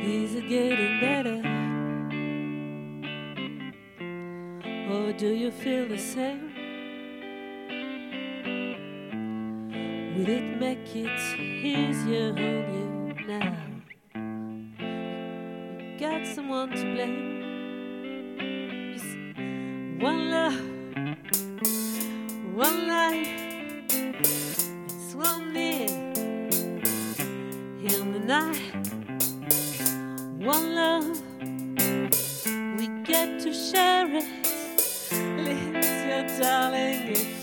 Is it getting better? Or do you feel the same? Will it make it easier on you now? You got someone to blame. Just one love, one life, it's one in the night. One love, we get to share it. Listen, darling, if